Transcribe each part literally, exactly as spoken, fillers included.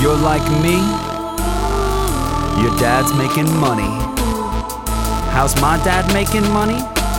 you're like me, your dad's making money. How's my dad making money?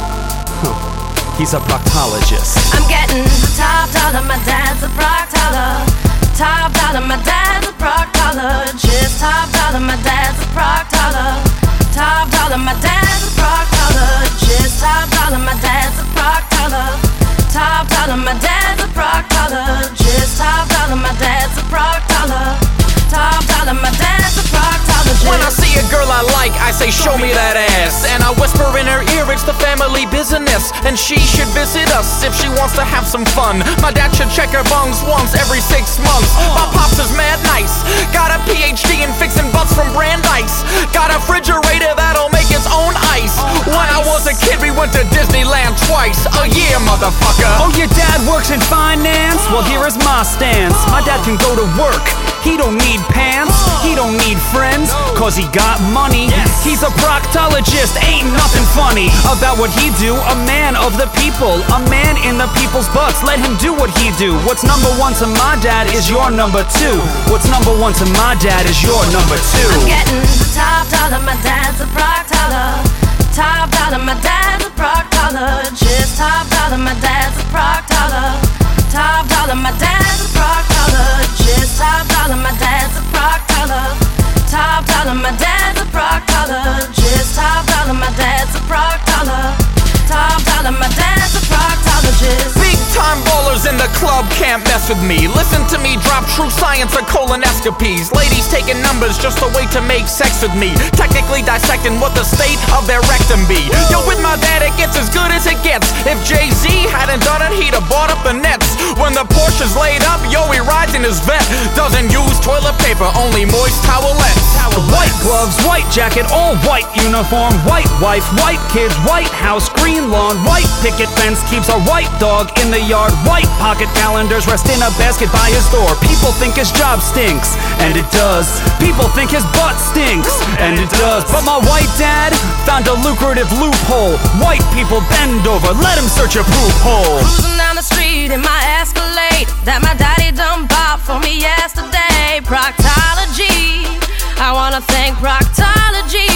Huh. He's a proctologist. I'm getting top dollar, my dad's a proctologist. Top dollar, my dad's a proctologist. Top dollar, my dad's a proctologist. Top dollar, my dad's a proctologist. Top dollar, my dad's a proctologist. Top dollar, my dad's a proctologist. Top dollar, my dad's a proctologist. Top dollar, my dad's a proctologist. When I see a girl I like, I say show me that ass, and I whisper in her ear it's the family business, and she should visit us if she wants to have some fun. My dad should check her bungs once every six months. My pops is mad nice, got a P H D in fixing butts from Brandeis. Got a refrigerator that'll make its own ice. When I was a kid we went to Disneyland twice a year, motherfucker. Oh, your dad works in finance? Well, here is my stance. My dad can go to work, he don't need pants, he don't need friends, cause he got money. He's a proctologist, ain't nothing funny about what he do. A man of the people, a man in the people's butts. Let him do what he do. What's number one to my dad is your number two. What's number one to my dad is your number two. I'm getting top dollar, my dad's a proctologist. Top dollar, my dad's a proctologist. Top dollar, my dad's a proctologist. Top dollar, my dad's a proctologist. Top dollar, my dad's a proctologist. Top dollar, my dad's a proctologist. Top dollar, my dad's a proctologist. Top dollar, my dad's a proctologist. Big time ballers in the club can't mess with me. Listen to me drop true science or colonoscopies. Ladies taking numbers just a way to make sex with me. Technically dissecting what the state of their rectum be. Yo, with my dad it gets as good as it gets. If Jay-Z hadn't done it, he'd have bought up the Nets. When the Porsche's laid up, yo, he rides in his vet. Doesn't use toilet paper, only moist towelettes. White gloves, white jacket, all white uniform. White wife, white kids, white house, green lawn. White picket fence keeps a white dog in the yard. White pocket calendars rest in a basket by his door. People think his job stinks, and it does. People think his butt stinks, and it does. But my white dad found a lucrative loophole. White people bend over, let him search a poop hole. Cruising down the street in my Escalade that my daddy done bought for me yesterday. Proctology, I wanna thank proctology.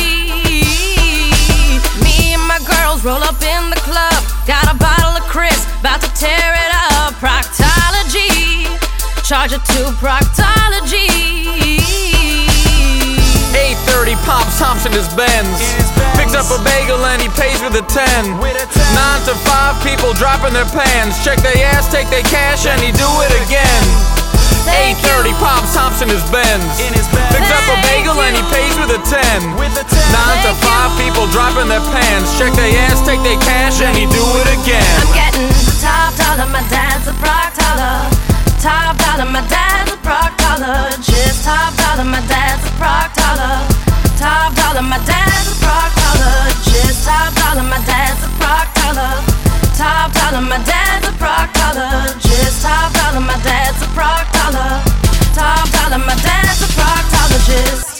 Me and my girls roll up in the club, got a bottle of Chris, about to tear it up. Proctology, charge it to proctology. eight thirty pops hops in his Benz, picks up a bagel and he pays with a ten. Nine to five people dropping their pants, check their ass, take their cash and he do it again. eight thirty pops hops in his Benz, picks up a bagel and he pays with a ten. Nine to five people dropping their pants, check their ass, take their cash and he do it again. I'm getting top dollar, my dad's a proctologist. Top dollar, my dad's a proctologist. Top dollar, my dad's a proctologist. Top dollar, my dad's a proctologist. Top dollar, my dad's a proctologist. Top dollar, my dad's a proctologist. Top dollar, my dad's a proctologist. Top dollar, my dad's a proctologist.